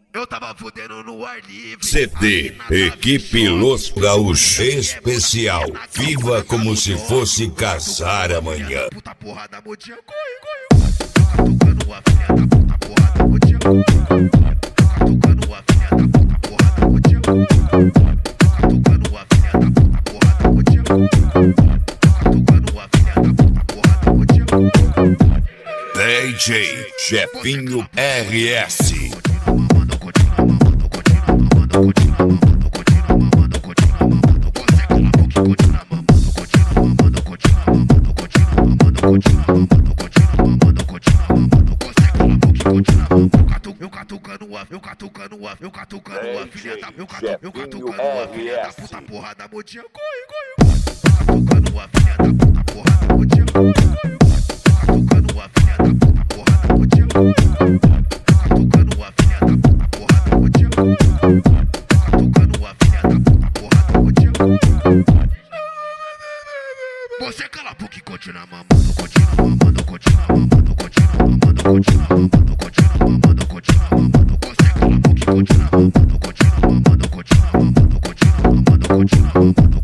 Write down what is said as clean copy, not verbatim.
Eu tava fudendo no ar livre. CD, Equipe Los Gaúchos Especial. Viva como se fosse casar amanhã. Puta porrada, modinha, corre. Catucando a filha da puta porrada, modinha. Catucando a filha da puta porrada, modinha. Catucando a filha da puta porrada, modinha. Catucando a filha da puta porrada, modinha. DJ Chefinho RS. Eu catucando a filha da puta porrada, modinha, corre. Catucando a filha da puta porrada, modinha. Catucando a filha da puta porrada, modinha. Catucando a filha da puta porrada, modinha. Catucando a filha da puta porrada, modinha. Você cala a boca e continua mamando, continua mamando, continua mamando, continua mamando, continua mamando, continua mamando, continua mamando. Você cala a boca e continua mamando, continua mamando, continua mamando, continua mamando, continua mamando.